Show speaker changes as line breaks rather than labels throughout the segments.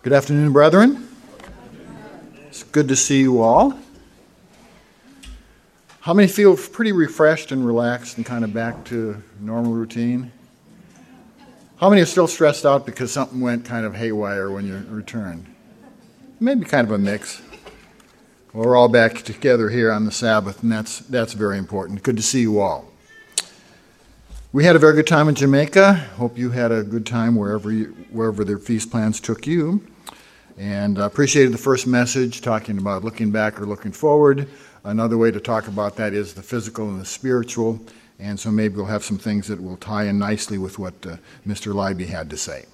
Good afternoon, brethren. It's good to see you all. How many feel pretty refreshed and relaxed and kind of back to normal routine? How many are still stressed out because something went kind of haywire when you returned? Maybe kind of a mix. Well, we're all back together here on the Sabbath, and that's very important. Good to see you all. We had a very good time in Jamaica. Hope you had a good time wherever their feast plans took you. And I appreciated the first message talking about looking back or looking forward. Another way to talk about that is the physical and the spiritual. And so maybe we'll have some things that will tie in nicely with what Mr. Leiby had to say.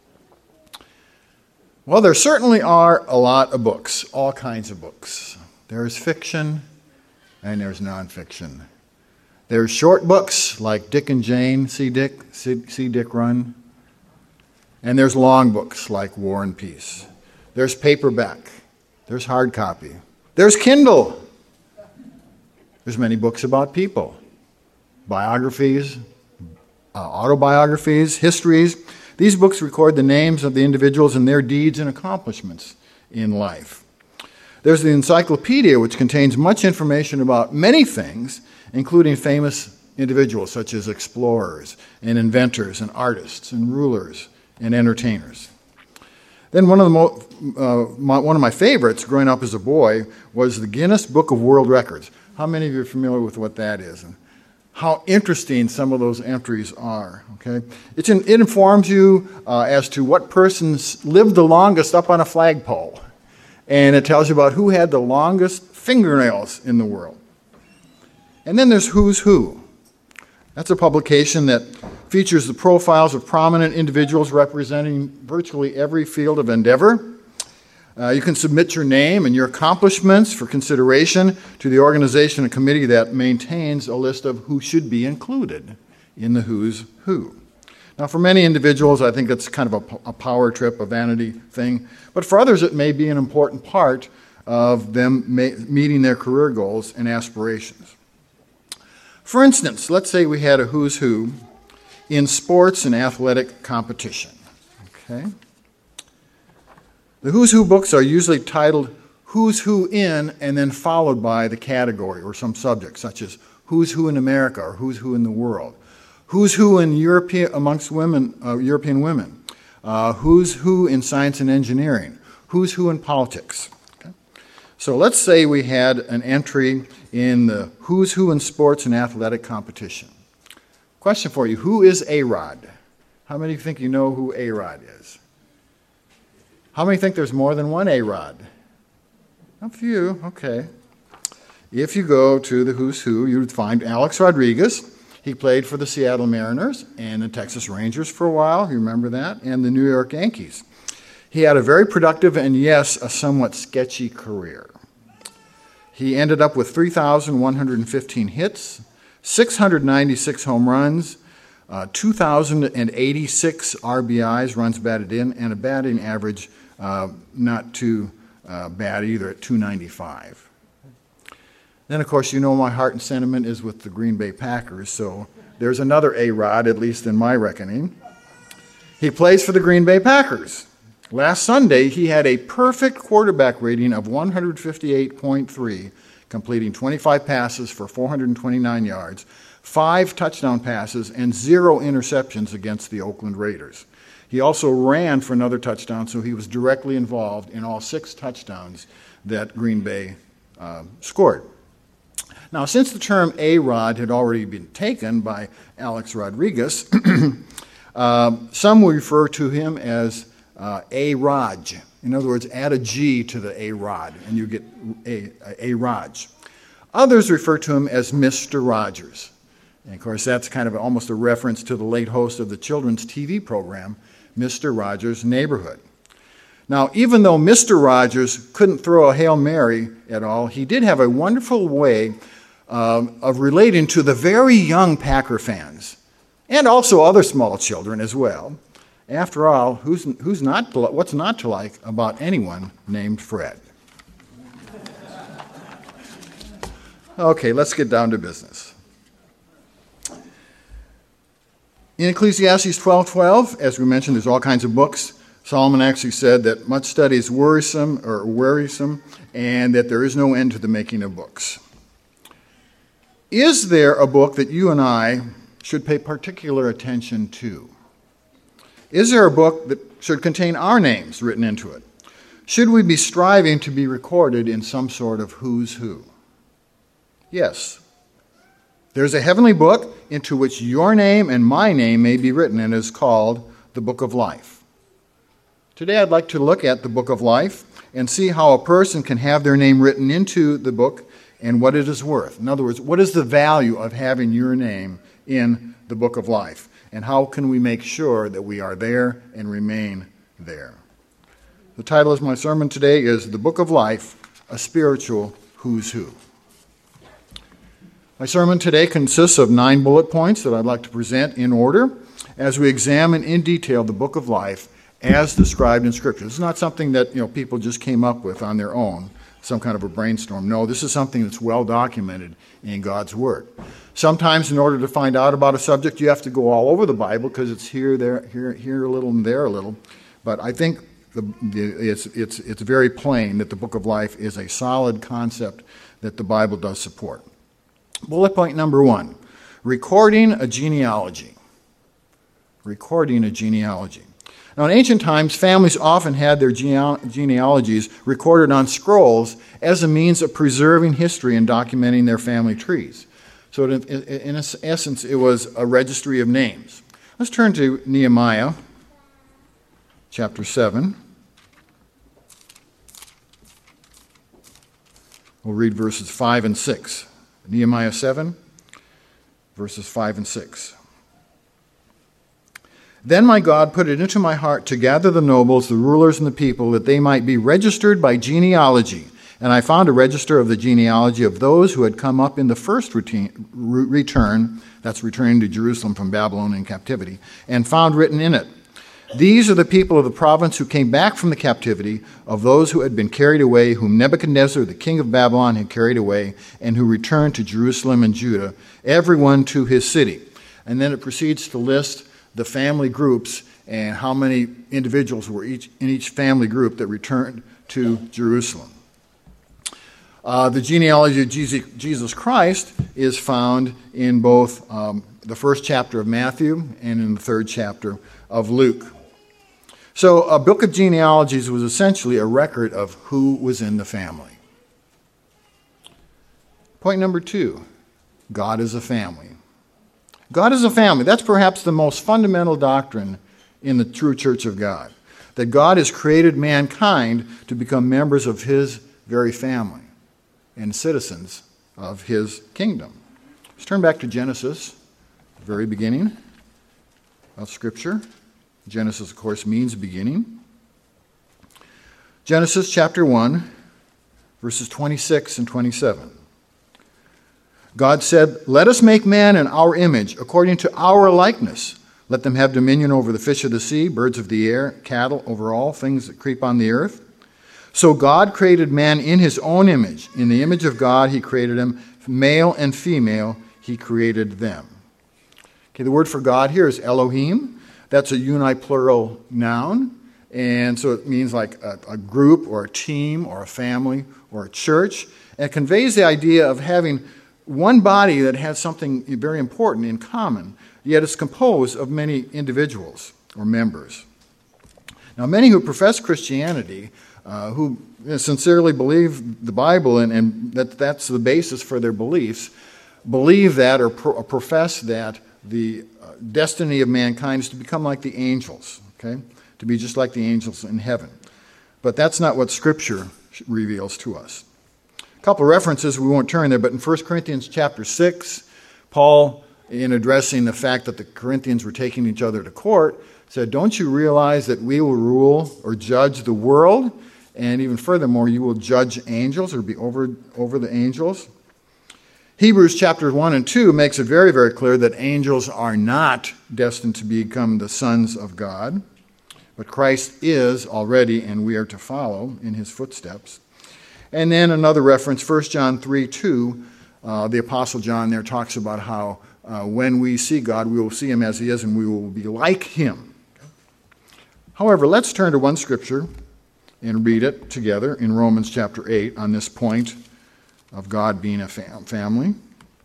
Well, there certainly are a lot of books, all kinds of books. There's fiction and there's nonfiction. There's short books like Dick and Jane, See Dick Run. And there's long books like War and Peace. There's paperback. There's hard copy. There's Kindle. There's many books about people. Biographies, autobiographies, histories. These books record the names of the individuals and their deeds and accomplishments in life. There's the encyclopedia, which contains much information about many things, including famous individuals such as explorers and inventors and artists and rulers and entertainers. Then one of my favorites growing up as a boy was the Guinness Book of World Records. How many of you are familiar with what that is? And how interesting some of those entries are. Okay, it informs you as to what persons lived the longest up on a flagpole. And it tells you about who had the longest fingernails in the world. And then there's Who's Who. That's a publication that features the profiles of prominent individuals representing virtually every field of endeavor. You can submit your name and your accomplishments for consideration to the organization and committee that maintains a list of who should be included in the Who's Who. Now, for many individuals, I think it's kind of a power trip, a vanity thing. But for others, it may be an important part of them meeting their career goals and aspirations. For instance, let's say we had a Who's Who in sports and athletic competition. Okay? The Who's Who books are usually titled Who's Who in and then followed by the category or some subject, such as Who's Who in America or Who's Who in the world. Who's Who in amongst women, European women. Who's Who in science and engineering. Who's Who in politics. Okay? So let's say we had an entry in the Who's Who in sports and athletic competition. Question for you, who is A-Rod? How many think you know who A-Rod is? How many think there's more than one A-Rod? A few, okay. If you go to the Who's Who, you would find Alex Rodriguez. He played for the Seattle Mariners and the Texas Rangers for a while, you remember that, and the New York Yankees. He had a very productive and, yes, a somewhat sketchy career. He ended up with 3,115 hits, 696 home runs, 2,086 RBIs, runs batted in, and a batting average not too bad either at 295. Then, of course, you know my heart and sentiment is with the Green Bay Packers, so there's another A-Rod, at least in my reckoning. He plays for the Green Bay Packers. Last Sunday, he had a perfect quarterback rating of 158.3, completing 25 passes for 429 yards, 5 touchdown passes, and 0 interceptions against the Oakland Raiders. He also ran for another touchdown, so he was directly involved in all 6 touchdowns that Green Bay scored. Now, since the term A-Rod had already been taken by Alex Rodriguez, some will refer to him as A-Raj. In other words, add a G to the A-Rod, and you get A-Raj. Others refer to him as Mr. Rogers. And, of course, that's kind of almost a reference to the late host of the children's TV program, Mr. Rogers' Neighborhood. Now, even though Mr. Rogers couldn't throw a Hail Mary at all, he did have a wonderful way of relating to the very young Packer fans, and also other small children as well. After all, what's not to like about anyone named Fred? Okay, let's get down to business. In Ecclesiastes 12:12, as we mentioned, there's all kinds of books Solomon actually said that much study is wearisome, and that there is no end to the making of books. Is there a book that you and I should pay particular attention to? Is there a book that should contain our names written into it? Should we be striving to be recorded in some sort of who's who? Yes. There's a heavenly book into which your name and my name may be written, and is called the Book of Life. Today I'd like to look at the Book of Life and see how a person can have their name written into the book and what it is worth. In other words, what is the value of having your name in the Book of Life? And how can we make sure that we are there and remain there? The title of my sermon today is The Book of Life, a Spiritual Who's Who. My sermon today consists of 9 bullet points that I'd like to present in order as we examine in detail the Book of Life as described in Scripture. This is not something that people just came up with on their own, some kind of a brainstorm. No, this is something that's well documented in God's Word. Sometimes in order to find out about a subject, you have to go all over the Bible because it's here a little, and there a little. But I think it's very plain that the Book of Life is a solid concept that the Bible does support. Bullet point number 1, recording a genealogy. Recording a genealogy. Now, in ancient times, families often had their genealogies recorded on scrolls as a means of preserving history and documenting their family trees. So, in essence, it was a registry of names. Let's turn to Nehemiah chapter 7. We'll read verses 5 and 6. Nehemiah 7, verses 5 and 6. Then my God put it into my heart to gather the nobles, the rulers, and the people, that they might be registered by genealogy. And I found a register of the genealogy of those who had come up in the first return, that's returning to Jerusalem from Babylonian captivity, and found written in it, these are the people of the province who came back from the captivity, of those who had been carried away, whom Nebuchadnezzar, the king of Babylon, had carried away, and who returned to Jerusalem and Judah, everyone to his city. And then it proceeds to list the family groups and how many individuals were in each family group that returned to Jerusalem. The genealogy of Jesus Christ is found in both the first chapter of Matthew and in the third chapter of Luke. So a book of genealogies was essentially a record of who was in the family. Point number 2, God is a family. God is a family. That's perhaps the most fundamental doctrine in the true church of God, that God has created mankind to become members of his very family and citizens of his kingdom. Let's turn back to Genesis, the very beginning of Scripture. Genesis, of course, means beginning. Genesis chapter 1, verses 26 and 27. God said, "Let us make man in our image, according to our likeness. Let them have dominion over the fish of the sea, birds of the air, cattle, over all things that creep on the earth." So God created man in his own image. In the image of God he created him. Male and female he created them. Okay, the word for God here is Elohim. That's a uniplural noun. And so it means like a group or a team or a family or a church. And it conveys the idea of having one body that has something very important in common, yet it's composed of many individuals or members. Now, many who profess Christianity, who sincerely believe the Bible and that's the basis for their beliefs, believe that or profess that the destiny of mankind is to become like the angels, okay? To be just like the angels in heaven. But that's not what Scripture reveals to us. A couple of references, we won't turn there, but in 1 Corinthians chapter 6, Paul, in addressing the fact that the Corinthians were taking each other to court, said, "Don't you realize that we will rule or judge the world? And even furthermore, you will judge angels or be over the angels." Hebrews chapter 1 and 2 makes it very, very clear that angels are not destined to become the sons of God, but Christ is already, and we are to follow in his footsteps. And then another reference, 1 John 3:2, the Apostle John there talks about how when we see God, we will see him as he is, and we will be like him. However, let's turn to one scripture and read it together in Romans chapter 8 on this point of God being a family.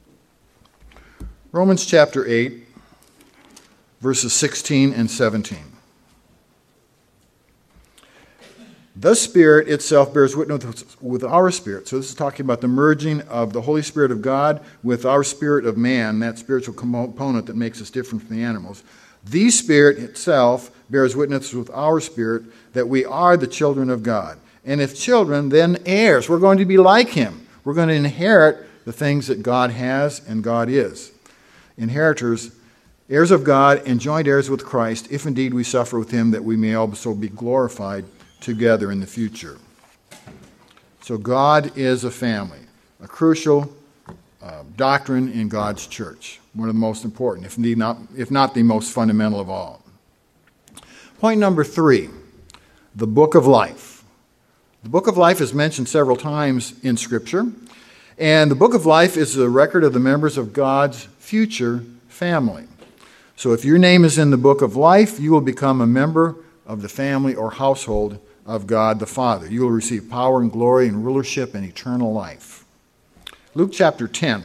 Romans chapter 8, verses 16 and 17. The Spirit itself bears witness with our spirit. So this is talking about the merging of the Holy Spirit of God with our spirit of man, that spiritual component that makes us different from the animals. The Spirit itself bears witness with our spirit that we are the children of God. And if children, then heirs. We're going to be like Him. We're going to inherit the things that God has and God is. Inheritors, heirs of God and joint heirs with Christ, if indeed we suffer with Him, that we may also be glorified together in the future. So God is a family, a crucial doctrine in God's church, one of the most important, if not the most fundamental of all. Point number 3, the book of life. The book of life is mentioned several times in Scripture, and the book of life is a record of the members of God's future family. So if your name is in the book of life, you will become a member of the family or household of God the Father. You will receive power and glory and rulership and eternal life. Luke chapter 10.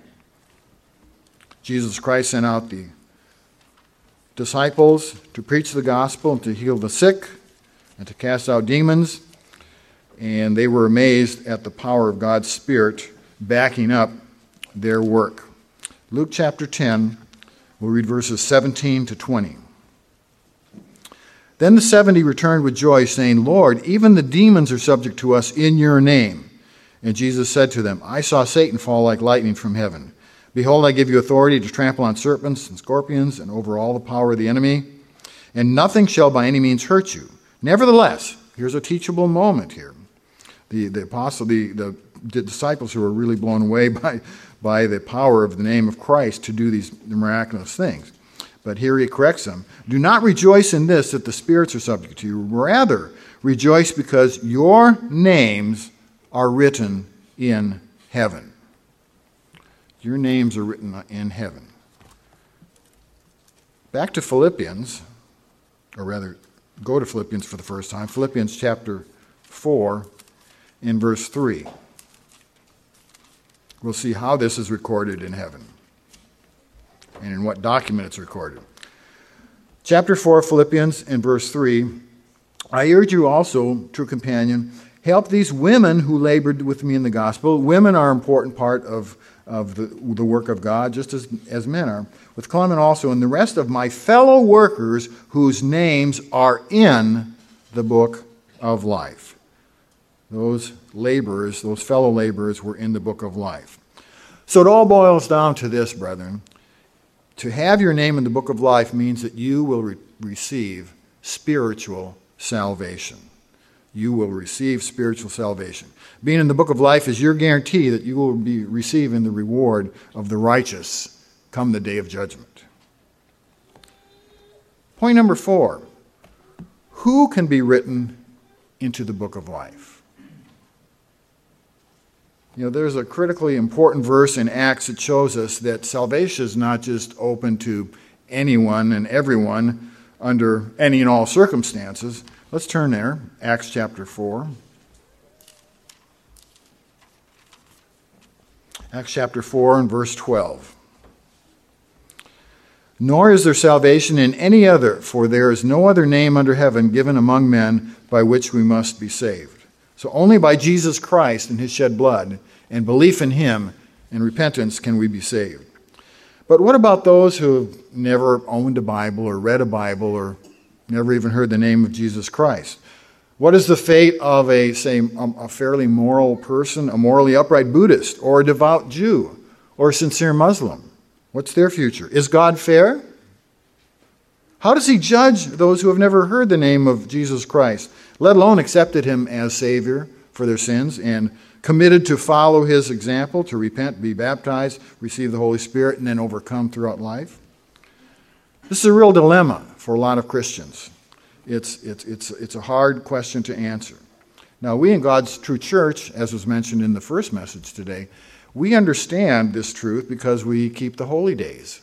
Jesus Christ sent out the disciples to preach the gospel and to heal the sick and to cast out demons. And they were amazed at the power of God's Spirit backing up their work. Luke chapter 10, we'll read verses 17 to 20. Then the 70 returned with joy, saying, Lord, even the demons are subject to us in your name. And Jesus said to them, I saw Satan fall like lightning from heaven. Behold, I give you authority to trample on serpents and scorpions and over all the power of the enemy, and nothing shall by any means hurt you. Nevertheless, here's a teachable moment here. The disciples who were really blown away by the power of the name of Christ to do these miraculous things. But here he corrects them. Do not rejoice in this, that the spirits are subject to you. Rather, rejoice because your names are written in heaven. Your names are written in heaven. Back to Philippians, or rather, go to Philippians for the first time. Philippians chapter 4 in verse 3. We'll see how this is recorded in heaven and in what document it's recorded. Chapter 4 of Philippians in verse 3, I urge you also, true companion, help these women who labored with me in the gospel. Women are an important part of the work of God, just as men are. With Clement also and the rest of my fellow workers whose names are in the book of life. Those laborers, those fellow laborers were in the book of life. So it all boils down to this, brethren. To have your name in the book of life means that you will receive spiritual salvation. You will receive spiritual salvation. Being in the book of life is your guarantee that you will be receiving the reward of the righteous come the day of judgment. Point number 4. Who can be written into the book of life? There's a critically important verse in Acts that shows us that salvation is not just open to anyone and everyone under any and all circumstances. Let's turn there, Acts chapter 4. Acts chapter 4 and verse 12. Nor is there salvation in any other, for there is no other name under heaven given among men by which we must be saved. So only by Jesus Christ and His shed blood and belief in Him and repentance can we be saved. But what about those who have never owned a Bible or read a Bible or never even heard the name of Jesus Christ? What is the fate of a fairly moral person, a morally upright Buddhist, or a devout Jew, or a sincere Muslim? What's their future? Is God fair? How does He judge those who have never heard the name of Jesus Christ, let alone accepted Him as Savior for their sins and committed to follow His example, to repent, be baptized, receive the Holy Spirit, and then overcome throughout life? This is a real dilemma for a lot of Christians. It's a hard question to answer. Now, we in God's true church, as was mentioned in the first message today, we understand this truth because we keep the holy days.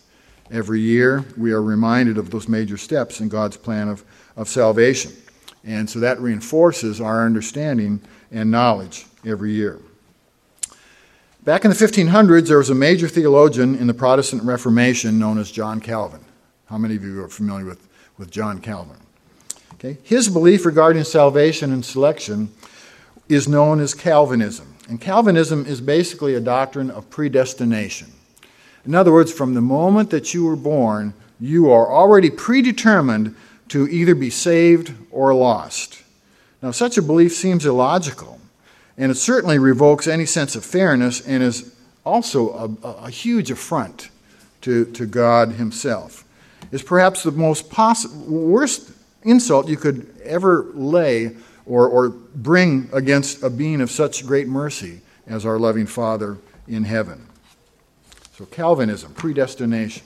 Every year, we are reminded of those major steps in God's plan of salvation. And so that reinforces our understanding and knowledge every year. Back in the 1500s, there was a major theologian in the Protestant Reformation known as John Calvin. How many of you are familiar with John Calvin? Okay. His belief regarding salvation and selection is known as Calvinism. And Calvinism is basically a doctrine of predestination. In other words, from the moment that you were born, you are already predetermined to either be saved or lost. Now, such a belief seems illogical, and it certainly revokes any sense of fairness and is also a huge affront to God himself. It's perhaps the worst insult you could ever lay or bring against a being of such great mercy as our loving Father in heaven. So Calvinism, predestination.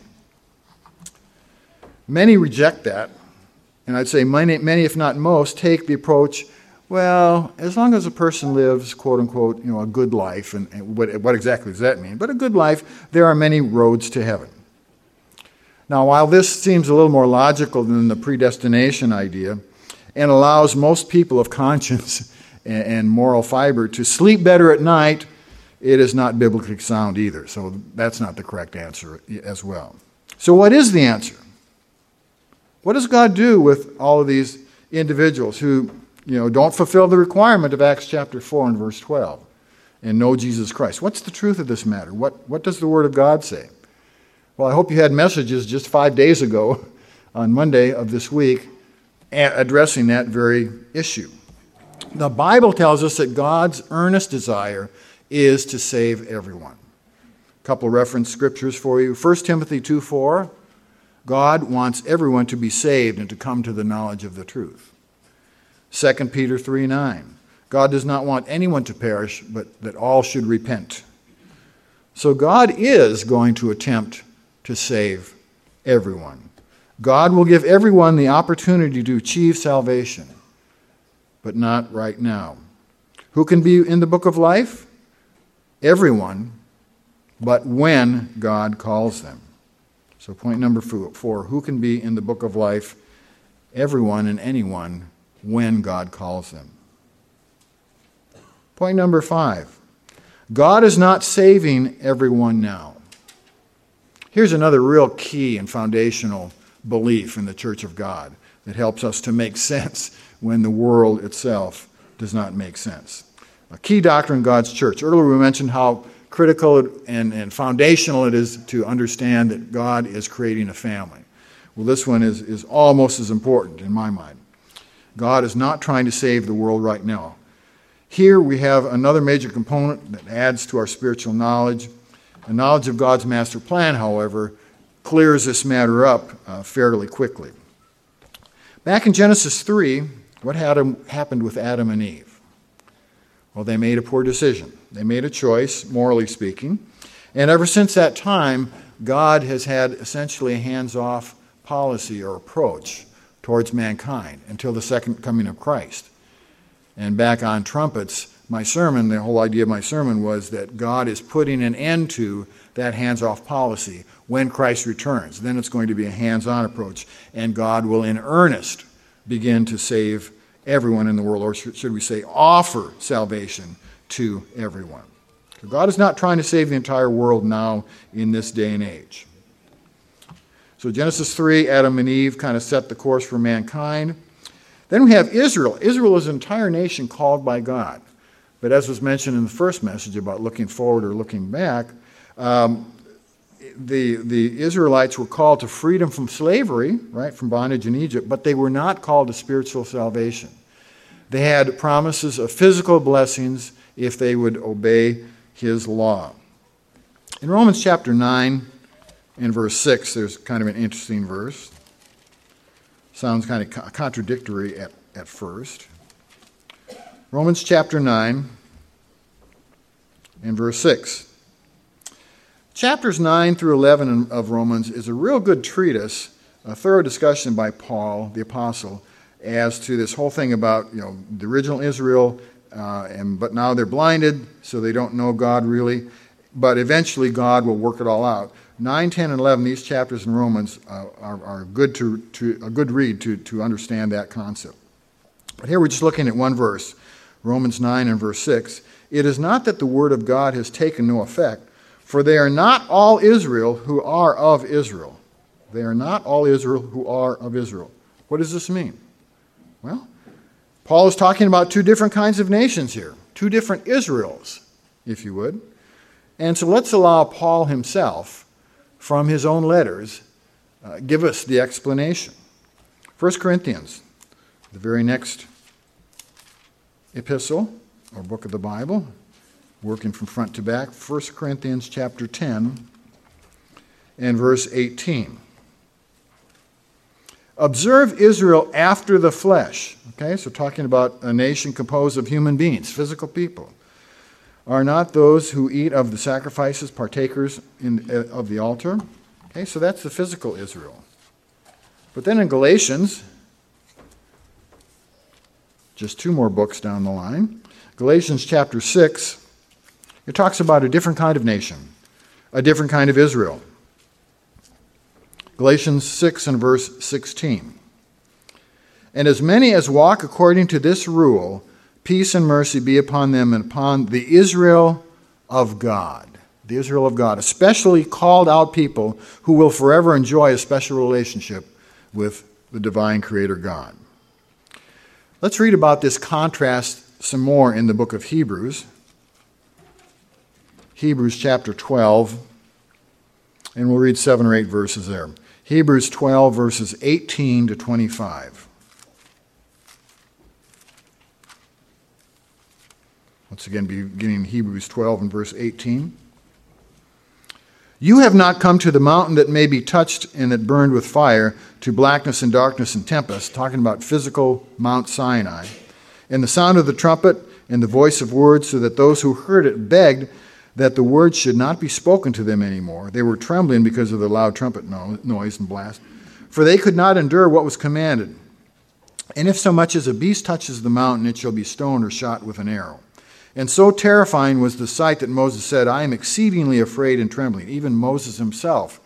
Many reject that, and I'd say many, if not most, take the approach, well, as long as a person lives, quote unquote, a good life, and what exactly does that mean? But a good life, there are many roads to heaven. Now, while this seems a little more logical than the predestination idea, and allows most people of conscience and moral fiber to sleep better at night, it is not biblically sound either. So that's not the correct answer as well. So what is the answer? What does God do with all of these individuals who, don't fulfill the requirement of Acts chapter 4 and verse 12 and know Jesus Christ? What's the truth of this matter? What does the Word of God say? Well, I hope you had messages just 5 days ago on Monday of this week addressing that very issue. The Bible tells us that God's earnest desire is to save everyone. A couple of reference scriptures for you. 1 Timothy 2:4, God wants everyone to be saved and to come to the knowledge of the truth. 2 Peter 3:9, God does not want anyone to perish, but that all should repent. So God is going to attempt to save everyone. God will give everyone the opportunity to achieve salvation, but not right now. Who can be in the book of life? Everyone, but when God calls them. So point number 4, who can be in the book of life? Everyone and anyone when God calls them. Point number 5, God is not saving everyone now. Here's another real key and foundational belief in the Church of God that helps us to make sense when the world itself does not make sense. A key doctrine in God's church. Earlier we mentioned how critical and foundational it is to understand that God is creating a family. Well, this one is almost as important in my mind. God is not trying to save the world right now. Here we have another major component that adds to our spiritual knowledge. The knowledge of God's master plan, however, clears this matter up fairly quickly. Back in Genesis 3, what happened with Adam and Eve? Well, they made a poor decision. They made a choice, morally speaking. And ever since that time, God has had essentially a hands-off policy or approach towards mankind until the second coming of Christ. And back on trumpets, the whole idea of my sermon was that God is putting an end to that hands-off policy when Christ returns. Then it's going to be a hands-on approach, and God will in earnest begin to save everyone in the world, or should we say offer salvation to everyone. So God is not trying to save the entire world now in this day and age. So Genesis 3, Adam and Eve kind of set the course for mankind. Then we have Israel. Israel is an entire nation called by God. But as was mentioned in the first message about looking forward or looking back, the Israelites were called to freedom from slavery, right, from bondage in Egypt, but they were not called to spiritual salvation. They had promises of physical blessings if they would obey his law. In Romans chapter 9 and verse 6, there's kind of an interesting verse. Sounds kind of contradictory at first. Romans chapter 9 and verse 6. Chapters 9 through 11 of Romans is a real good treatise, a thorough discussion by Paul, the apostle, as to this whole thing about the original Israel, but now they're blinded, so they don't know God really. But eventually God will work it all out. 9, 10, and 11, these chapters in Romans are good a good read to understand that concept. But here we're just looking at one verse, Romans 9 and verse 6. It is not that the word of God has taken no effect, for they are not all Israel who are of Israel. They are not all Israel who are of Israel. What does this mean? Well, Paul is talking about two different kinds of nations here, two different Israels, if you would. And so let's allow Paul himself, from his own letters, give us the explanation. 1 Corinthians, the very next epistle or book of the Bible, working from front to back, 1 Corinthians chapter 10 and verse 18. Observe Israel after the flesh. Okay, so talking about a nation composed of human beings, physical people. Are not those who eat of the sacrifices partakers of the altar? Okay, so that's the physical Israel. But then in Galatians, just two more books down the line, Galatians chapter 6, it talks about a different kind of nation, a different kind of Israel. Galatians 6 and verse 16. And as many as walk according to this rule, peace and mercy be upon them and upon the Israel of God. The Israel of God, especially called out people who will forever enjoy a special relationship with the divine Creator God. Let's read about this contrast some more in the book of Hebrews. Hebrews chapter 12, and we'll read 7 or 8 verses there. Hebrews 12, verses 18 to 25. Once again, beginning Hebrews 12 and verse 18. You have not come to the mountain that may be touched and that burned with fire, to blackness and darkness and tempest, talking about physical Mount Sinai, and the sound of the trumpet and the voice of words, so that those who heard it begged that the words should not be spoken to them anymore. They were trembling because of the loud trumpet noise and blast, for they could not endure what was commanded. And if so much as a beast touches the mountain, it shall be stoned or shot with an arrow. And so terrifying was the sight that Moses said, I am exceedingly afraid and trembling. Even Moses himself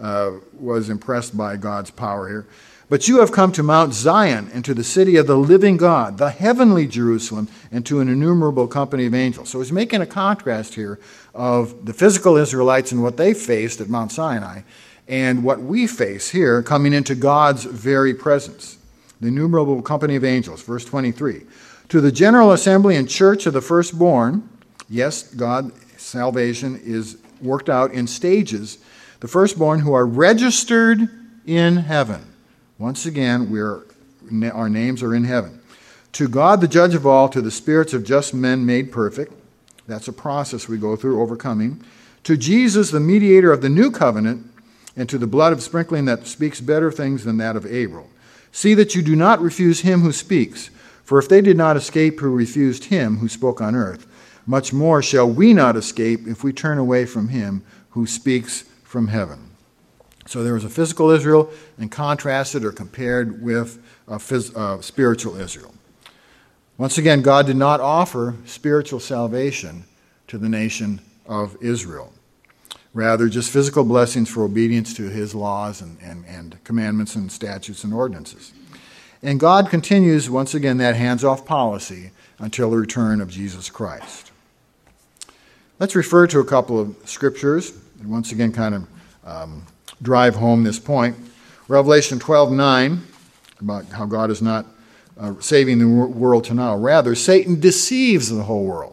was impressed by God's power here. But you have come to Mount Zion and to the city of the living God, the heavenly Jerusalem, and to an innumerable company of angels. So he's making a contrast here of the physical Israelites and what they faced at Mount Sinai and what we face here coming into God's very presence. The innumerable company of angels, verse 23. To the general assembly and church of the firstborn, yes, God's salvation is worked out in stages, the firstborn who are registered in heaven. Once again, our names are in heaven. To God, the judge of all, to the spirits of just men made perfect. That's a process we go through, overcoming. To Jesus, the mediator of the new covenant, and to the blood of sprinkling that speaks better things than that of Abel. See that you do not refuse him who speaks. For if they did not escape who refused him who spoke on earth, much more shall we not escape if we turn away from him who speaks from heaven. So there was a physical Israel and contrasted or compared with spiritual Israel. Once again, God did not offer spiritual salvation to the nation of Israel. Rather, just physical blessings for obedience to his laws and commandments and statutes and ordinances. And God continues, once again, that hands-off policy until the return of Jesus Christ. Let's refer to a couple of scriptures, and once again kind of drive home this point. Revelation 12:9, about how God is not saving the world to now. Rather, Satan deceives the whole world.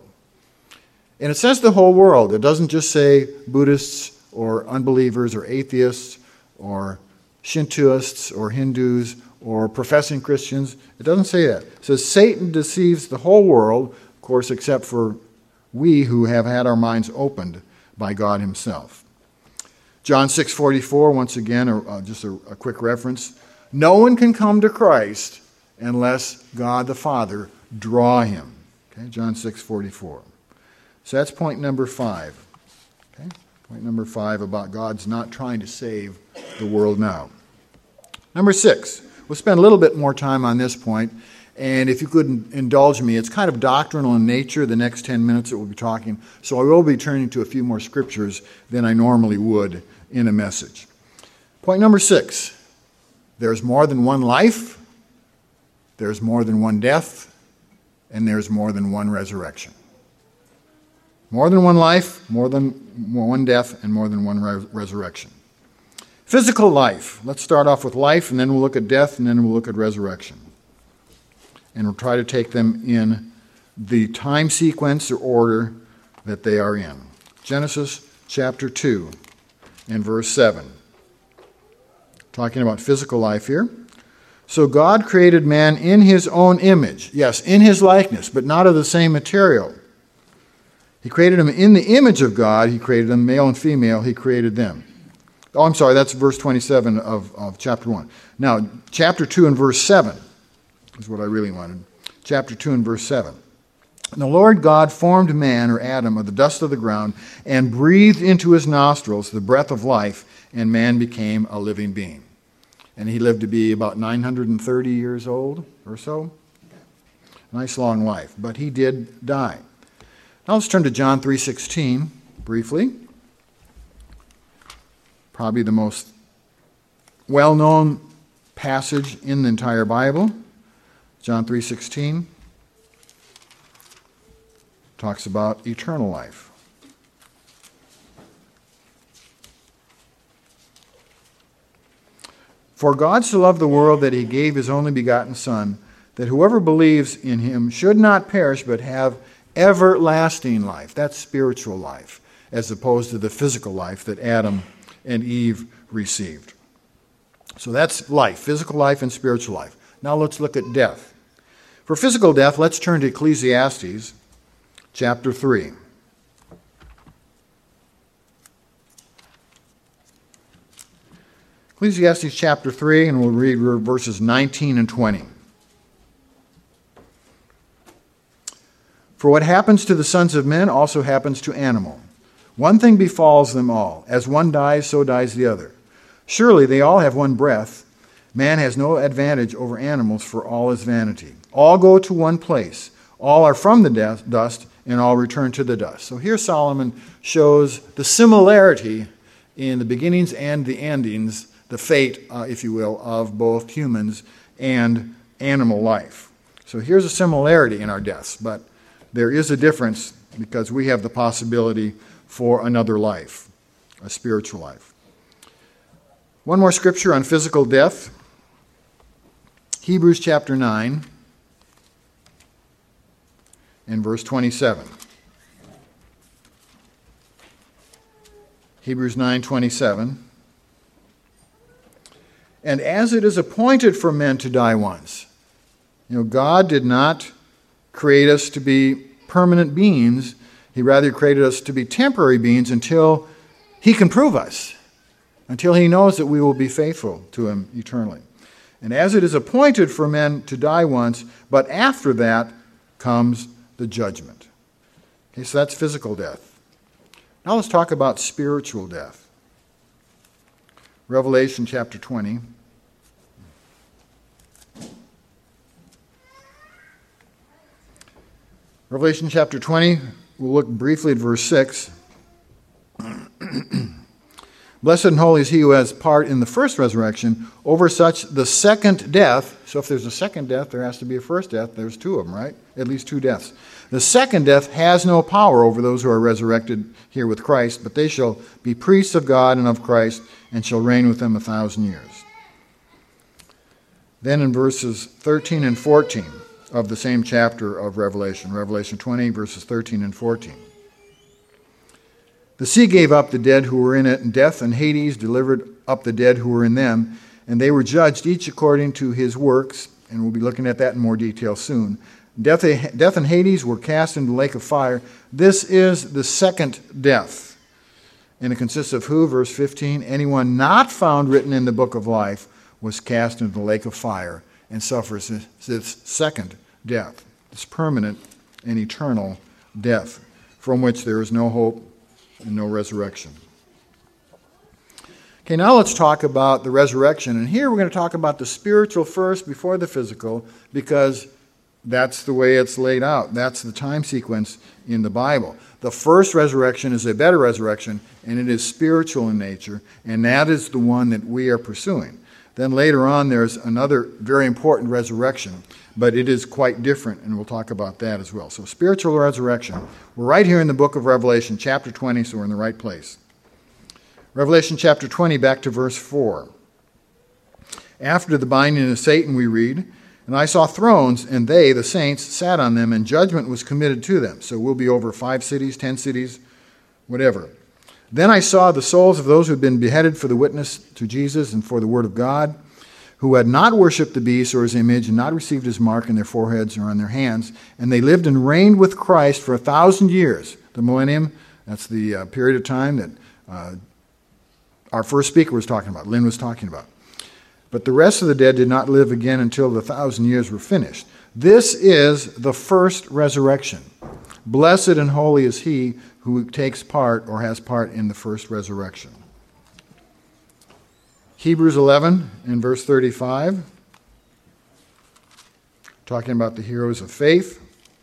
And it says the whole world. It doesn't just say Buddhists or unbelievers or atheists or Shintoists or Hindus or professing Christians. It doesn't say that. It says Satan deceives the whole world, of course, except for we who have had our minds opened by God himself. John 6:44, once again, just a quick reference. No one can come to Christ unless God the Father draw him. Okay, John 6:44. So that's point number 5. Okay, point number 5 about God's not trying to save the world now. Number 6. We'll spend a little bit more time on this point, and if you could indulge me, it's kind of doctrinal in nature, the next 10 minutes that we'll be talking, so I will be turning to a few more scriptures than I normally would in a message. Point number 6, there's more than one life, there's more than one death, and there's more than one resurrection. More than one life, more than one death, and more than one resurrection. Physical life. Let's start off with life, and then we'll look at death, and then we'll look at resurrection. And we'll try to take them in the time sequence or order that they are in. Genesis chapter 2 and verse 7. Talking about physical life here. So God created man in his own image. Yes, in his likeness, but not of the same material. He created them in the image of God. He created them, male and female. He created them. Oh, I'm sorry, that's verse 27 of chapter 1. Now, chapter 2 and verse 7 is what I really wanted. Chapter 2 and verse 7. And the Lord God formed man, or Adam, of the dust of the ground, and breathed into his nostrils the breath of life, and man became a living being. And he lived to be about 930 years old or so. Nice long life. But he did die. Now let's turn to John 3:16 briefly. Probably the most well-known passage in the entire Bible. John 3:16 talks about eternal life. For God so loved the world that he gave his only begotten Son, that whoever believes in him should not perish but have everlasting life. That's spiritual life, as opposed to the physical life that Adam and Eve received. So that's life, physical life and spiritual life. Now let's look at death. For physical death, let's turn to Ecclesiastes chapter 3. Ecclesiastes chapter 3, and we'll read verses 19 and 20. For what happens to the sons of men also happens to animal. One thing befalls them all. As one dies, so dies the other. Surely they all have one breath. Man has no advantage over animals, for all is vanity. All go to one place. All are from the dust, and all return to the dust. So here Solomon shows the similarity in the beginnings and the endings, the fate, if you will, of both humans and animal life. So here's a similarity in our deaths, but there is a difference because we have the possibility for another life, a spiritual life. One more scripture on physical death. Hebrews chapter 9 and verse 27. Hebrews 9:27. And as it is appointed for men to die once. God did not create us to be permanent beings. He rather created us to be temporary beings until he can prove us, until he knows that we will be faithful to him eternally. And as it is appointed for men to die once, but after that comes the judgment. Okay, so that's physical death. Now let's talk about spiritual death. Revelation chapter 20. Revelation chapter 20, we'll look briefly at verse 6. Blessed and holy is he who has part in the first resurrection. Over such the second death. So if there's a second death, there has to be a first death. There's two of them, right? At least two deaths. The second death has no power over those who are resurrected here with Christ, but they shall be priests of God and of Christ, and shall reign with them 1,000 years. Then in verses 13 and 14 of the same chapter of Revelation, Revelation 20, verses 13 and 14. The sea gave up the dead who were in it, and death and Hades delivered up the dead who were in them, and they were judged each according to his works, and we'll be looking at that in more detail soon. Death and Hades were cast into the lake of fire. This is the second death. And it consists of who? Verse 15, anyone not found written in the book of life was cast into the lake of fire and suffers this second death, this permanent and eternal death, from which there is no hope and no resurrection. Okay, now let's talk about the resurrection. And here we're going to talk about the spiritual first before the physical, because that's the way it's laid out. That's the time sequence in the Bible. The first resurrection is a better resurrection, and it is spiritual in nature, and that is the one that we are pursuing. Then later on, there's another very important resurrection, but it is quite different, and we'll talk about that as well. So spiritual resurrection. We're right here in the book of Revelation, chapter 20, so we're in the right place. Revelation chapter 20, back to verse 4. After the binding of Satan, we read, "And I saw thrones, and they, the saints, sat on them, and judgment was committed to them." So we'll be over 5 cities, 10 cities, whatever. "Then I saw the souls of those who had been beheaded for the witness to Jesus and for the word of God, who had not worshipped the beast or his image, and not received his mark in their foreheads or on their hands. And they lived and reigned with Christ for 1,000 years. The millennium, that's the period of time that our first speaker was talking about, Lynn was talking about. "But the rest of the dead did not live again until the 1,000 years were finished." This is the first resurrection. Blessed and holy is he who takes part or has part in the first resurrection. Hebrews 11 in verse 35, talking about the heroes of faith.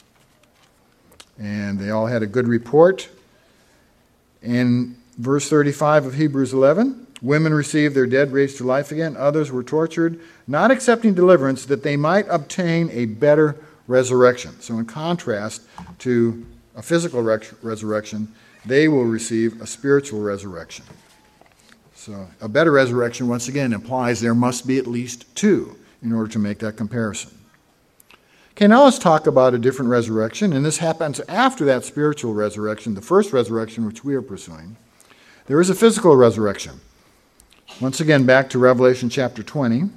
And they all had a good report. In verse 35 of Hebrews 11, "Women received their dead raised to life again. Others were tortured, not accepting deliverance, that they might obtain a better resurrection." So in contrast to a physical resurrection, they will receive a spiritual resurrection. So a better resurrection, once again, implies there must be at least 2 in order to make that comparison. Okay, now let's talk about a different resurrection, and this happens after that spiritual resurrection, the first resurrection which we are pursuing. There is a physical resurrection. Once again, back to Revelation chapter 20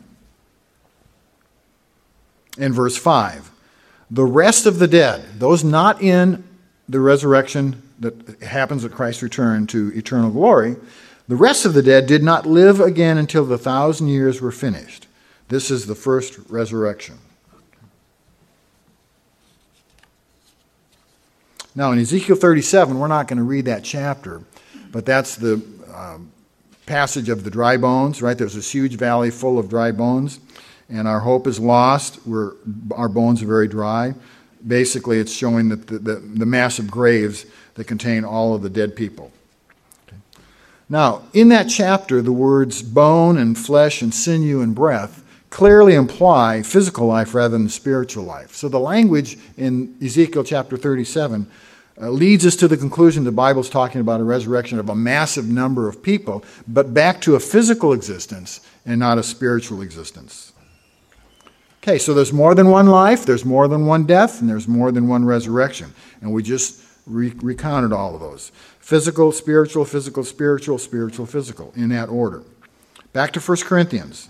and verse 5. "The rest of the dead," those not in the resurrection that happens at Christ's return to eternal glory, "the rest of the dead did not live again until the 1,000 years were finished." This is the first resurrection. Now in Ezekiel 37, we're not going to read that chapter, but that's the passage of the dry bones, right? There's this huge valley full of dry bones, and our hope is lost. Our bones are very dry. Basically, it's showing that the massive graves that contain all of the dead people. Okay. Now, in that chapter, the words bone and flesh and sinew and breath clearly imply physical life rather than spiritual life. So the language in Ezekiel chapter 37 leads us to the conclusion the Bible's talking about a resurrection of a massive number of people, but back to a physical existence and not a spiritual existence. Okay, so there's more than one life, there's more than one death, and there's more than one resurrection. And we just recounted all of those. Physical, spiritual, physical, spiritual, spiritual, physical, in that order. Back to 1 Corinthians.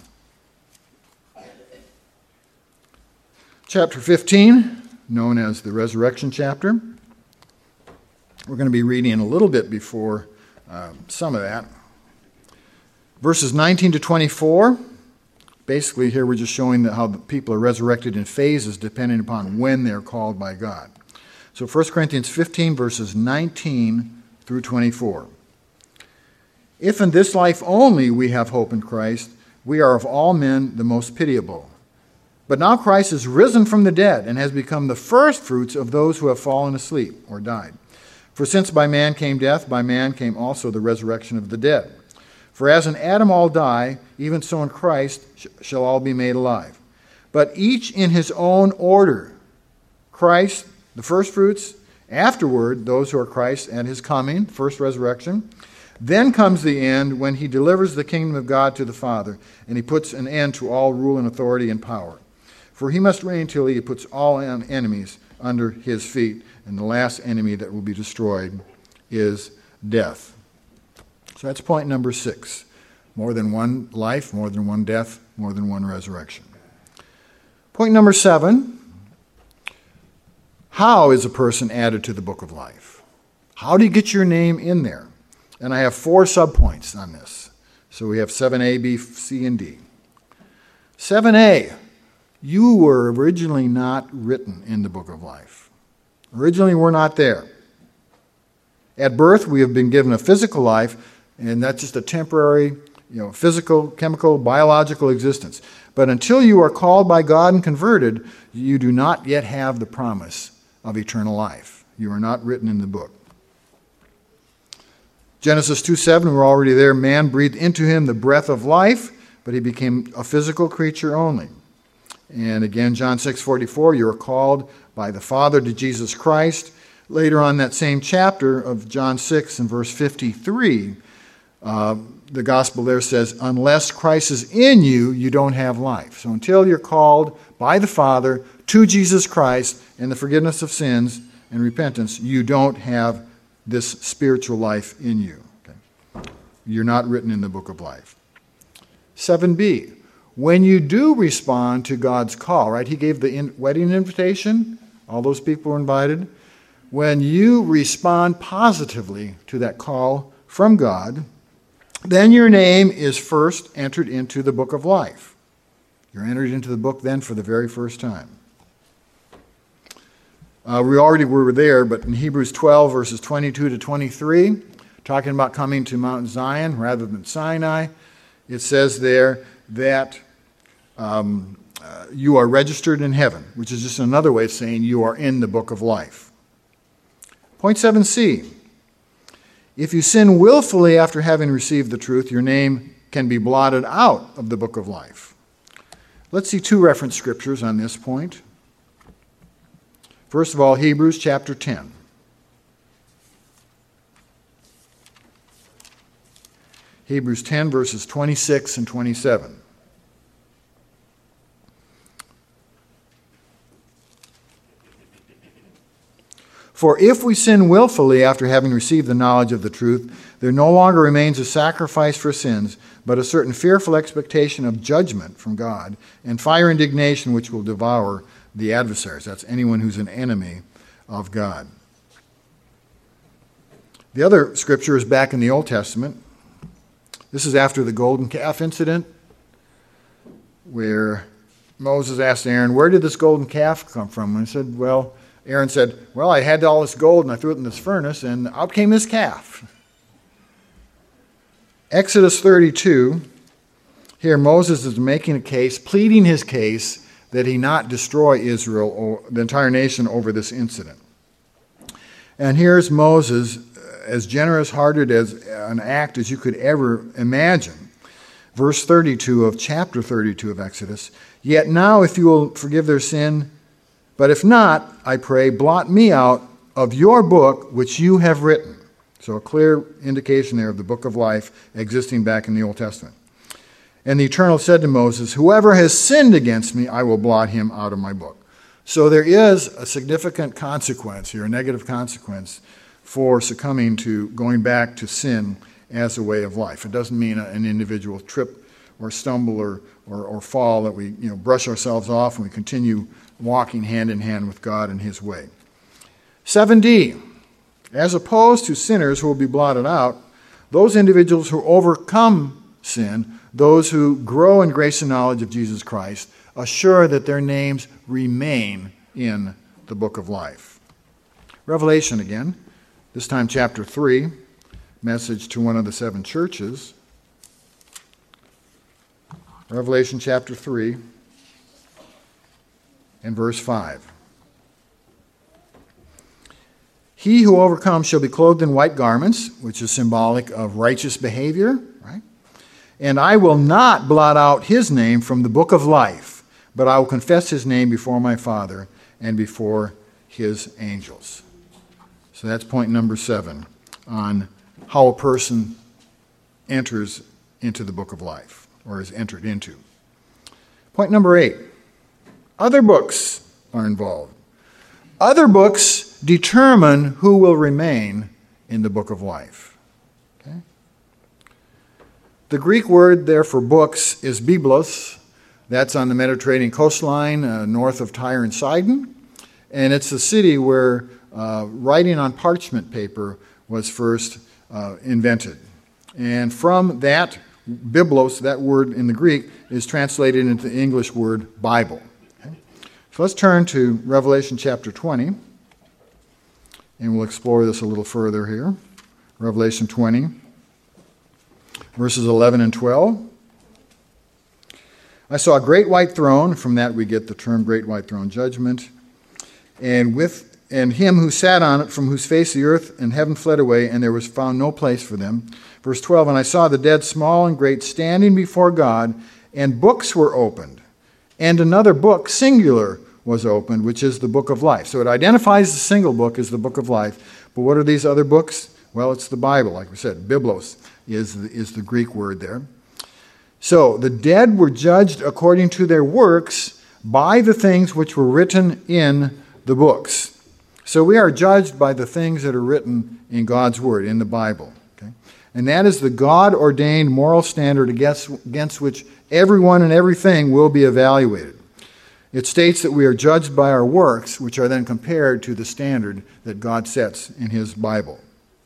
Chapter 15, known as the resurrection chapter. We're going to be reading a little bit before some of that. Verses 19 to 24. Basically, here we're just showing how the people are resurrected in phases depending upon when they're called by God. So 1 Corinthians 15, verses 19 through 24. "If in this life only we have hope in Christ, we are of all men the most pitiable. But now Christ is risen from the dead and has become the first fruits of those who have fallen asleep or died. For since by man came death, by man came also the resurrection of the dead. For as in Adam all die, even so in Christ shall all be made alive. But each in his own order. Christ, the first fruits, afterward those who are Christ at his coming, first resurrection. Then comes the end when he delivers the kingdom of God to the Father, and he puts an end to all rule and authority and power. For he must reign till he puts all enemies under his feet, and the last enemy that will be destroyed is death." So that's point number 6. More than one life, more than one death, more than one resurrection. Point number 7. How is a person added to the book of life? How do you get your name in there? And I have 4 subpoints on this. So we have 7a, b, c, and d. 7a, you were originally not written in the book of life. Originally, we're not there. At birth, we have been given a physical life, and that's just a temporary, physical, chemical, biological existence. But until you are called by God and converted, you do not yet have the promise of eternal life. You are not written in the book. Genesis 2:7, we're already there. Man breathed into him the breath of life, but he became a physical creature only. And again, John 6:44, you are called by the Father to Jesus Christ. Later on that same chapter of John 6 and verse 53, the gospel there says, unless Christ is in you, you don't have life. So until you're called by the Father to Jesus Christ and the forgiveness of sins and repentance, you don't have this spiritual life in you. Okay? You're not written in the book of life. 7b, when you do respond to God's call, right? He gave the wedding invitation. All those people were invited. When you respond positively to that call from God, then your name is first entered into the book of life. You're entered into the book then for the very first time. We already were there, but in Hebrews 12, verses 22 to 23, talking about coming to Mount Zion rather than Sinai, it says there that you are registered in heaven, which is just another way of saying you are in the book of life. Point 7c, if you sin willfully after having received the truth, your name can be blotted out of the book of life. Let's see two reference scriptures on this point. First of all, Hebrews chapter 10. Hebrews 10, verses 26 and 27. For if we sin willfully after having received the knowledge of the truth, there no longer remains a sacrifice for sins, but a certain fearful expectation of judgment from God and fire indignation which will devour the adversaries. That's anyone who's an enemy of God. The other scripture is back in the Old Testament. This is after the golden calf incident, where Moses asked Aaron, where did this golden calf come from? And he said, Aaron said, I had all this gold and I threw it in this furnace and out came this calf. Exodus 32, here Moses is making a case, pleading his case that he not destroy Israel or the entire nation over this incident. And here's Moses, as generous-hearted as an act as you could ever imagine. Verse 32 of chapter 32 of Exodus, yet now if you will forgive their sin, but if not, I pray, blot me out of your book which you have written. So a clear indication there of the book of life existing back in the Old Testament. And the Eternal said to Moses, whoever has sinned against me, I will blot him out of my book. So there is a significant consequence here, a negative consequence for succumbing to going back to sin as a way of life. It doesn't mean an individual trip or stumble or fall that we brush ourselves off and we continue walking hand in hand with God in his way. 7d, as opposed to sinners who will be blotted out, those individuals who overcome sin, those who grow in grace and knowledge of Jesus Christ, assure that their names remain in the book of life. Revelation again, this time chapter 3, message to one of the seven churches. Revelation chapter 3 and verse 5. He who overcomes shall be clothed in white garments, which is symbolic of righteous behavior, right? And I will not blot out his name from the book of life, but I will confess his name before my Father and before his angels. So that's point number 7 on how a person enters into the book of life, or is entered into. Point number 8. Other books are involved. Other books determine who will remain in the book of life. Okay? The Greek word there for books is biblos. That's on the Mediterranean coastline north of Tyre and Sidon. And it's a city where writing on parchment paper was first invented. And from that, biblos, that word in the Greek, is translated into the English word Bible. Okay? So let's turn to Revelation chapter 20, and we'll explore this a little further here. Revelation 20, verses 11 and 12. I saw a great white throne. From that we get the term great white throne judgment. And him who sat on it, from whose face the earth and heaven fled away, and there was found no place for them. Verse 12, and I saw the dead, small and great, standing before God, and books were opened. And another book, singular, was opened, which is the book of life. So it identifies the single book as the book of life. But what are these other books? Well, it's the Bible, like we said. Biblos is the Greek word there. So the dead were judged according to their works by the things which were written in the books. So we are judged by the things that are written in God's Word, in the Bible. Okay? And that is the God-ordained moral standard against which everyone and everything will be evaluated. It states that we are judged by our works, which are then compared to the standard that God sets in His Bible.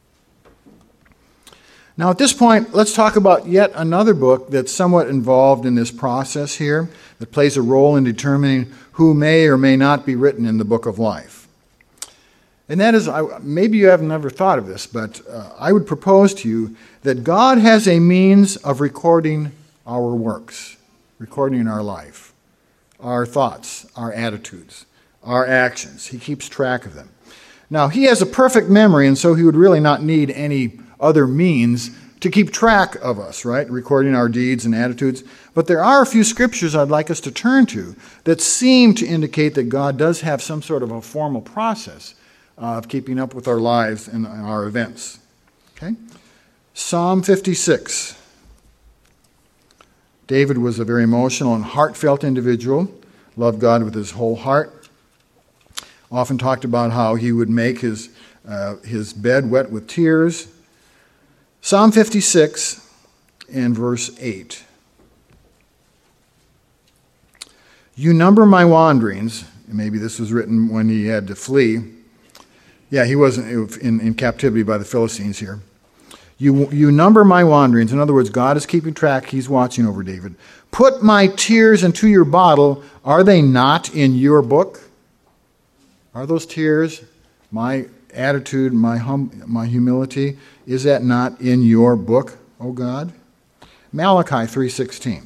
Now at this point, let's talk about yet another book that's somewhat involved in this process here, that plays a role in determining who may or may not be written in the book of life. And that is, maybe you have never thought of this, but I would propose to you that God has a means of recording our works, recording our life, our thoughts, our attitudes, our actions. He keeps track of them. Now, He has a perfect memory, and so He would really not need any other means to keep track of us, right? Recording our deeds and attitudes. But there are a few scriptures I'd like us to turn to that seem to indicate that God does have some sort of a formal process of keeping up with our lives and our events. Okay? Psalm 56. David was a very emotional and heartfelt individual, loved God with his whole heart. Often talked about how he would make his bed wet with tears. Psalm 56 and verse 8. You number my wanderings. Maybe this was written when he had to flee. Yeah, he wasn't in captivity by the Philistines here. You number my wanderings. In other words, God is keeping track. He's watching over David. Put my tears into your bottle. Are they not in your book? Are those tears, my attitude, my humility, is that not in your book, O God? Malachi 3:16.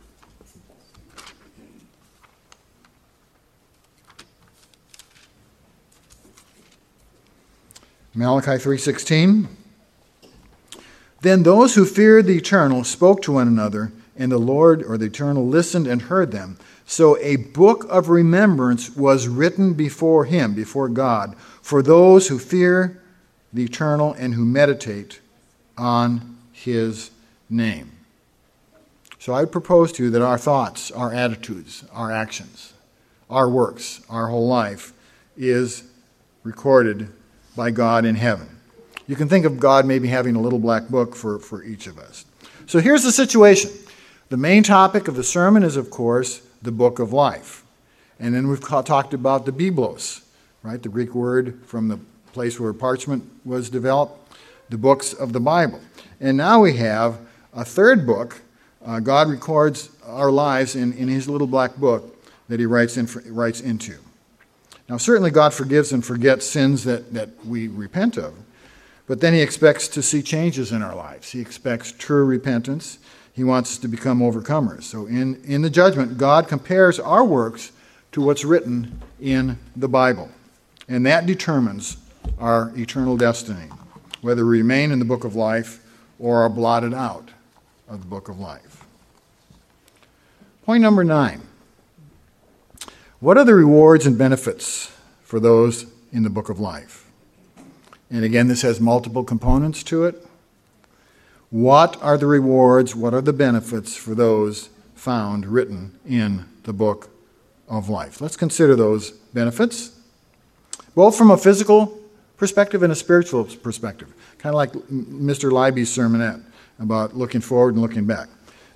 Malachi 3:16. Then those who feared the Eternal spoke to one another, and the Lord, or the Eternal, listened and heard them. So a book of remembrance was written before Him, before God, for those who fear the Eternal and who meditate on His name. So I would propose to you that our thoughts, our attitudes, our actions, our works, our whole life is recorded by God in heaven. You can think of God maybe having a little black book for each of us. So here's the situation. The main topic of the sermon is, of course, the book of life. And then we've talked about the Biblos, right? The Greek word from the place where parchment was developed, the books of the Bible. And now we have a third book. God records our lives in His little black book that He writes into. Now, certainly God forgives and forgets sins that we repent of, but then He expects to see changes in our lives. He expects true repentance. He wants us to become overcomers. So in the judgment, God compares our works to what's written in the Bible. And that determines our eternal destiny, whether we remain in the book of life or are blotted out of the book of life. Point number 9. What are the rewards and benefits for those in the book of life? And again, this has multiple components to it. What are the rewards, what are the benefits for those found written in the book of life? Let's consider those benefits, both from a physical perspective and a spiritual perspective, kind of like Mr. Leiby's sermonette about looking forward and looking back.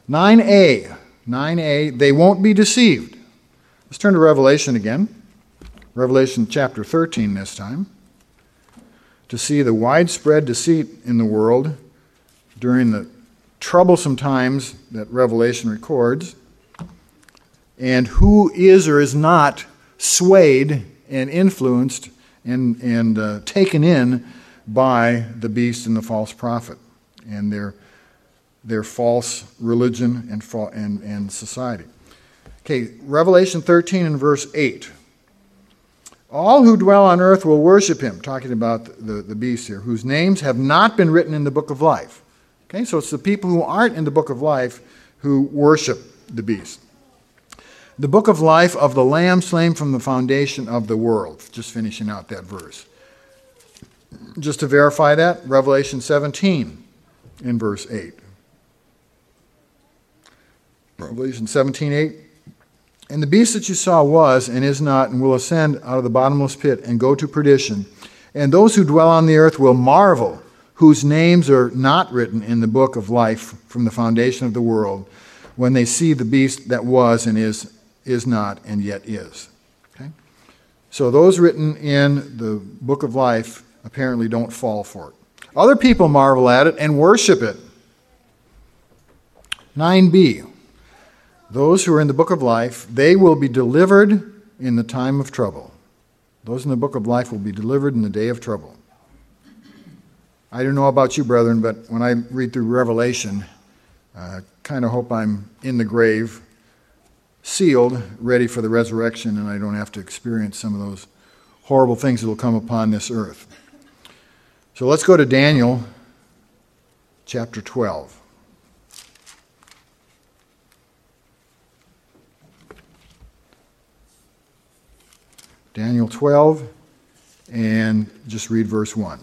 9a, they won't be deceived. Let's turn to Revelation again, Revelation chapter 13 this time, to see the widespread deceit in the world during the troublesome times that Revelation records, and who is or is not swayed and influenced and taken in by the beast and the false prophet and their false religion and society. Okay, Revelation 13 and verse 8. All who dwell on earth will worship him, talking about the beast here, whose names have not been written in the book of life. Okay, so it's the people who aren't in the book of life who worship the beast. The book of life of the Lamb slain from the foundation of the world. Just finishing out that verse. Just to verify that, Revelation 17 in verse 8. Revelation 17:8. And the beast that you saw was and is not and will ascend out of the bottomless pit and go to perdition. And those who dwell on the earth will marvel, whose names are not written in the book of life from the foundation of the world, when they see the beast that was and is not and yet is. Okay? So those written in the book of life apparently don't fall for it. Other people marvel at it and worship it. 9b. Those who are in the book of life, they will be delivered in the time of trouble. Those in the book of life will be delivered in the day of trouble. I don't know about you, brethren, but when I read through Revelation, I kind of hope I'm in the grave, sealed, ready for the resurrection, and I don't have to experience some of those horrible things that will come upon this earth. So let's go to Daniel chapter 12. Daniel 12, and just read verse 1.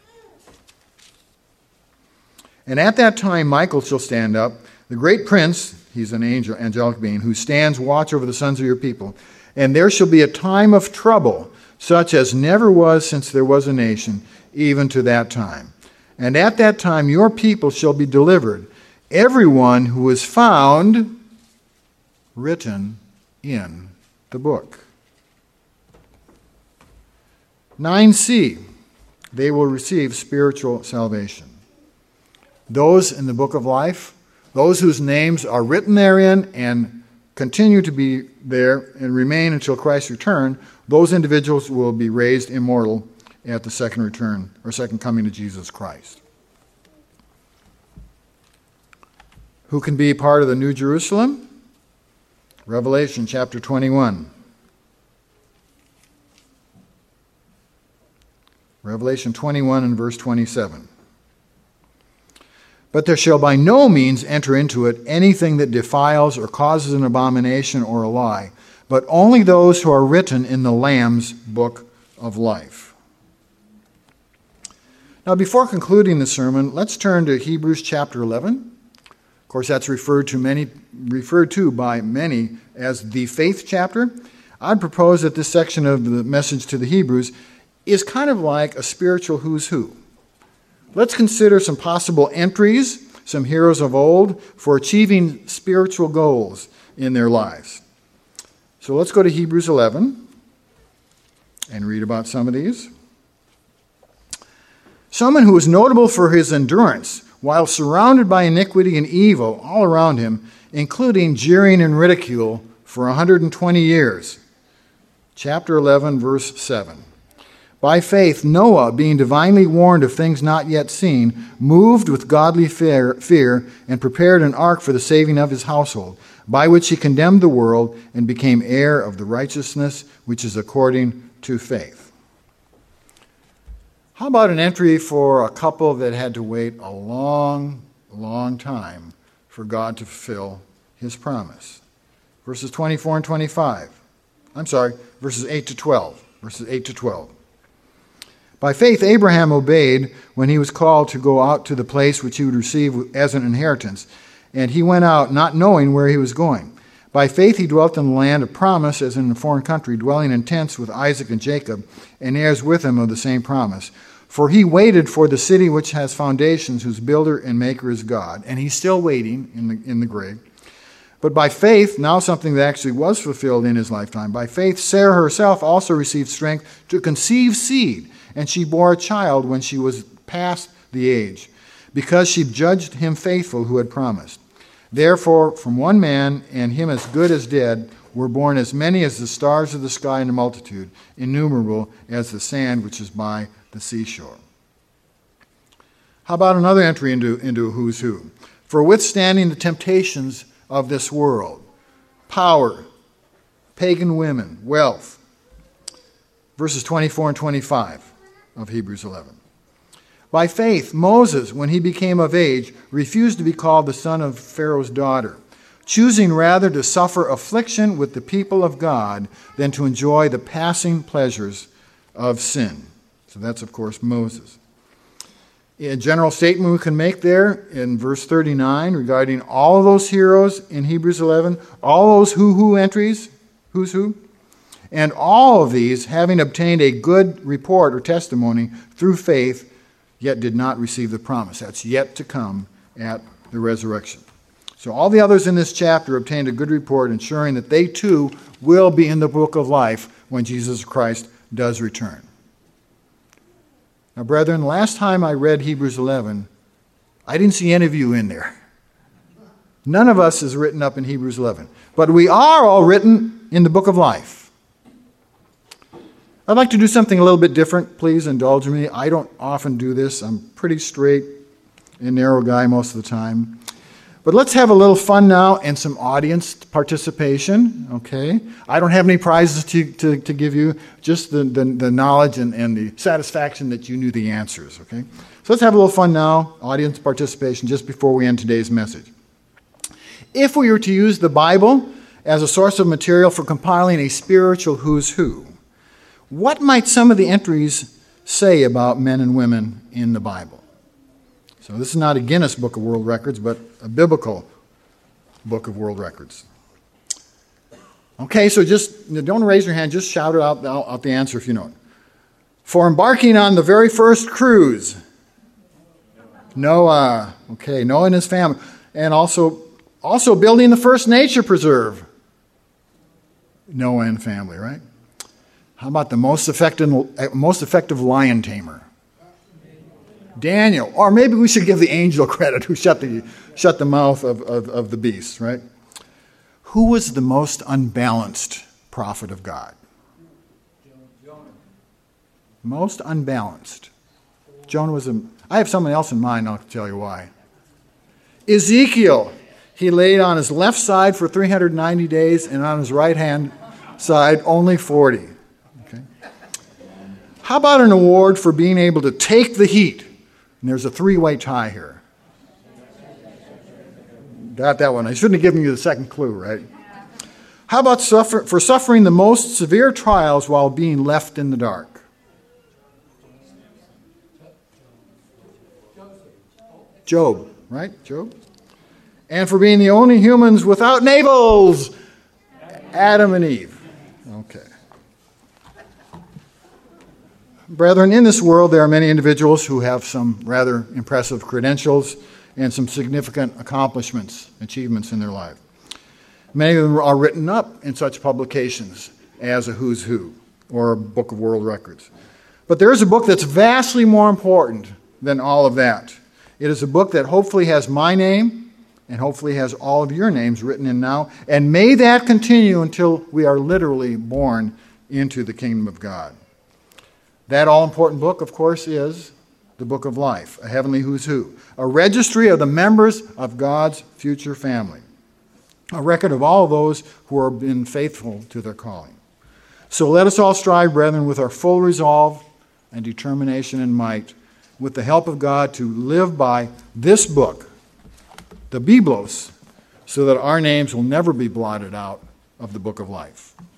And at that time Michael shall stand up, the great prince, he's an angel, angelic being, who stands watch over the sons of your people. And there shall be a time of trouble, such as never was since there was a nation, even to that time. And at that time your people shall be delivered, everyone who is found written in the book. 9c, they will receive spiritual salvation. Those in the book of life, those whose names are written therein and continue to be there and remain until Christ's return, those individuals will be raised immortal at the second return or second coming of Jesus Christ. Who can be part of the New Jerusalem? Revelation chapter 21. Revelation 21 and verse 27. But there shall by no means enter into it anything that defiles or causes an abomination or a lie, but only those who are written in the Lamb's book of life. Now, before concluding the sermon, let's turn to Hebrews chapter 11. Of course, that's referred to by many as the faith chapter. I'd propose that this section of the message to the Hebrews is kind of like a spiritual who's who. Let's consider some possible entries, some heroes of old, for achieving spiritual goals in their lives. So let's go to Hebrews 11 and read about some of these. Someone who was notable for his endurance while surrounded by iniquity and evil all around him, including jeering and ridicule for 120 years. Chapter 11, verse 7. By faith, Noah, being divinely warned of things not yet seen, moved with godly fear and prepared an ark for the saving of his household, by which he condemned the world and became heir of the righteousness which is according to faith. How about an entry for a couple that had to wait a long, long time for God to fulfill his promise? Verses 24 and 25. Verses 8 to 12. Verses 8 to 12. By faith, Abraham obeyed when he was called to go out to the place which he would receive as an inheritance. And he went out not knowing where he was going. By faith, he dwelt in the land of promise as in a foreign country, dwelling in tents with Isaac and Jacob, and heirs with him of the same promise. For he waited for the city which has foundations, whose builder and maker is God. And he's still waiting in the grave. But by faith, now something that actually was fulfilled in his lifetime, by faith, Sarah herself also received strength to conceive seed. And she bore a child when she was past the age, because she judged him faithful who had promised. Therefore, from one man, and him as good as dead, were born as many as the stars of the sky in a multitude, innumerable as the sand which is by the seashore. How about another entry into who's who? For withstanding the temptations of this world. power, pagan women, wealth. Verses 24 and 25 of Hebrews 11. By faith, Moses, when he became of age, refused to be called the son of Pharaoh's daughter, choosing rather to suffer affliction with the people of God than to enjoy the passing pleasures of sin. So that's, of course, Moses. A general statement we can make there in verse 39 regarding all of those heroes in Hebrews 11, all those who entries, who's who, and all of these having obtained a good report or testimony through faith, yet did not receive the promise. That's yet to come at the resurrection. So all the others in this chapter obtained a good report, ensuring that they too will be in the book of life when Jesus Christ does return. Now, brethren, last time I read Hebrews 11, I didn't see any of you in there. None of us is written up in Hebrews 11. But we are all written in the book of life. I'd like to do something a little bit different. Please indulge me. I don't often do this. I'm pretty straight and narrow guy most of the time. But let's have a little fun now and some audience participation, okay? I don't have any prizes to give you, just the knowledge and the satisfaction that you knew the answers, okay? So let's have a little fun now, audience participation, just before we end today's message. If we were to use the Bible as a source of material for compiling a spiritual who's who, what might some of the entries say about men and women in the Bible? So this is not a Guinness Book of World Records, but a biblical Book of World Records. Okay, so just don't raise your hand, just shout it out the answer if you know it. For embarking on the very first cruise, Noah. Okay, Noah and his family. And also building the first nature preserve, Noah and family, right? How about the most effective lion tamer? Daniel. Or maybe we should give the angel credit who shut the mouth of the beast, right? Who was the most unbalanced prophet of God? Jonah. Most unbalanced. Jonah was I have someone else in mind, I'll tell you why. Ezekiel. He laid on his left side for 390 days and on his right hand side only 40. Okay. How about an award for being able to take the heat? And there's a three-way tie here. Got that one. I shouldn't have given you the second clue, right? How about for suffering the most severe trials while being left in the dark? Job, right? Job. And for being the only humans without navels? Adam and Eve. Okay. Brethren, in this world there are many individuals who have some rather impressive credentials and some significant accomplishments, achievements in their life. Many of them are written up in such publications as a Who's Who or a Book of World Records. But there is a book that's vastly more important than all of that. It is a book that hopefully has my name and hopefully has all of your names written in now, and may that continue until we are literally born into the kingdom of God. That all-important book, of course, is the Book of Life, a heavenly who's who, a registry of the members of God's future family, a record of all those who have been faithful to their calling. So let us all strive, brethren, with our full resolve and determination and might, with the help of God, to live by this book, the Biblos, so that our names will never be blotted out of the Book of Life.